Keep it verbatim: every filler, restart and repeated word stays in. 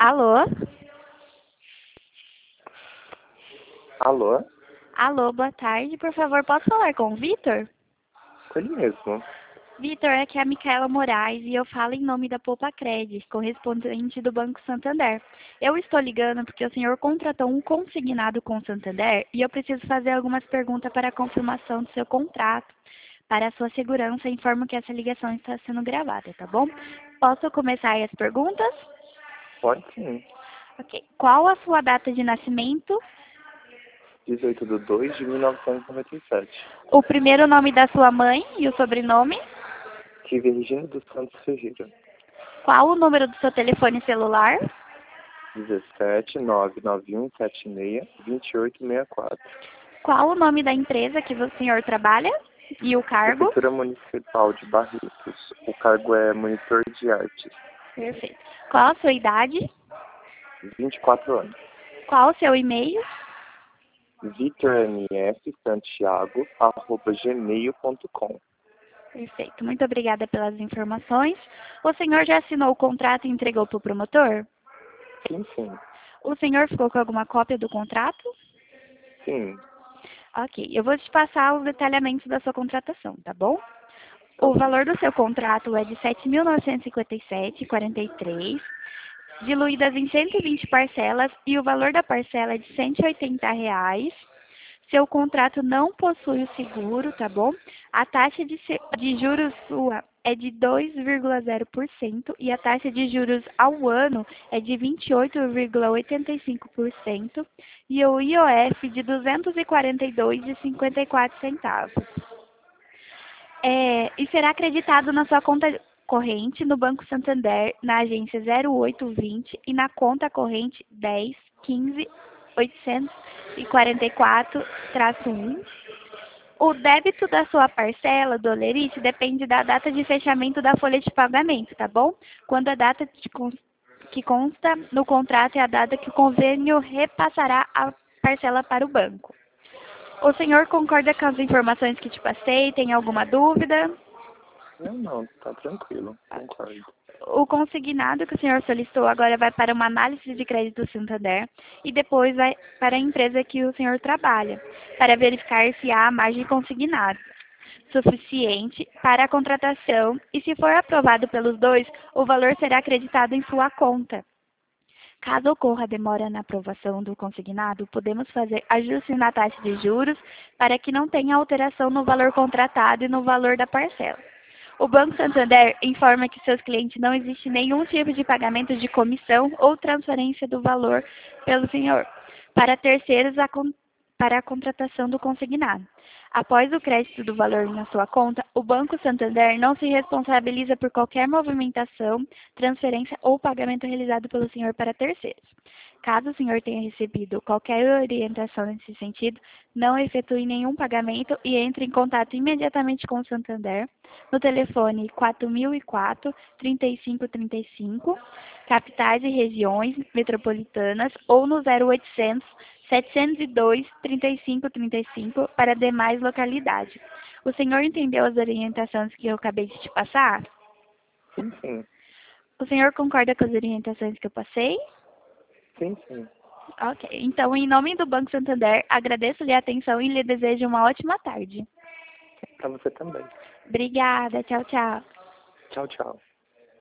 Alô? Alô? Alô, boa tarde. Por favor, posso falar com o Vitor? Com ele mesmo. Vitor, aqui é a Micaela Moraes e eu falo em nome da Poupa Cred, correspondente do Banco Santander. Eu estou ligando porque o senhor contratou um consignado com o Santander e eu preciso fazer algumas perguntas para a confirmação do seu contrato. Para a sua segurança, informo que essa ligação está sendo gravada, tá bom? Posso começar aí as perguntas? Pode sim. Ok. Qual a sua data de nascimento? dezoito de dois de mil novecentos e noventa e sete. O primeiro nome da sua mãe e o sobrenome? Tive Regina dos Santos Ferreira. Qual o número do seu telefone celular? dezessete, nove nove um sete seis, dois oito seis quatro. Qual o nome da empresa que o senhor trabalha? E o cargo? Prefeitura Municipal de Barretos. O cargo é monitor de artes. Perfeito. Qual a sua idade? vinte e quatro anos. Qual o seu e-mail? vitormfsantiago arroba gmail ponto com. Perfeito. Muito obrigada pelas informações. O senhor já assinou o contrato e entregou para o promotor? Sim, sim. O senhor ficou com alguma cópia do contrato? Sim. Ok. Eu vou te passar os detalhamentos da sua contratação, tá bom? Tá O bom. valor do seu contrato é de sete mil novecentos e cinquenta e sete reais e quarenta e três centavos, diluídas em cento e vinte parcelas, e o valor da parcela é de cento e oitenta reais. Seu contrato não possui o seguro, tá bom? A taxa de, se- de juros sua é de dois vírgula zero por cento e a taxa de juros ao ano é de vinte e oito vírgula oitenta e cinco por cento e o I O F de duzentos e quarenta e dois reais e cinquenta e quatro centavos. É, e será acreditado na sua conta corrente no Banco Santander, na agência zero oito vinte e na conta corrente dez, quinze, oitocentos e quarenta e quatro traço um. O débito da sua parcela do Olerite depende da data de fechamento da folha de pagamento, tá bom? Quando a data de cons- que consta no contrato é a data que o convênio repassará a parcela para o banco. O senhor concorda com as informações que te passei? Tem alguma dúvida? Não, não, tá tranquilo. Concordo. O consignado que o senhor solicitou agora vai para uma análise de crédito do Santander e depois vai para a empresa que o senhor trabalha, para verificar se há margem consignada suficiente para a contratação e, se for aprovado pelos dois, o valor será acreditado em sua conta. Caso ocorra demora na aprovação do consignado, podemos fazer ajustes na taxa de juros para que não tenha alteração no valor contratado e no valor da parcela. O Banco Santander informa que seus clientes não existe nenhum tipo de pagamento de comissão ou transferência do valor pelo senhor para terceiros a con- para a contratação do consignado. Após o crédito do valor na sua conta, o Banco Santander não se responsabiliza por qualquer movimentação, transferência ou pagamento realizado pelo senhor para terceiros. Caso o senhor tenha recebido qualquer orientação nesse sentido, não efetue nenhum pagamento e entre em contato imediatamente com o Santander no telefone quatro mil e quatro, trinta e cinco trinta e cinco, capitais e regiões metropolitanas, ou no zero oitocentos, setecentos e dois, trinta e cinco trinta e cinco para demais localidades. O senhor entendeu as orientações que eu acabei de te passar? Sim, sim. O senhor concorda com as orientações que eu passei? Sim, sim. Ok. Então, em nome do Banco Santander, agradeço-lhe a atenção e lhe desejo uma ótima tarde. Pra você também. Obrigada. Tchau, tchau. Tchau, tchau.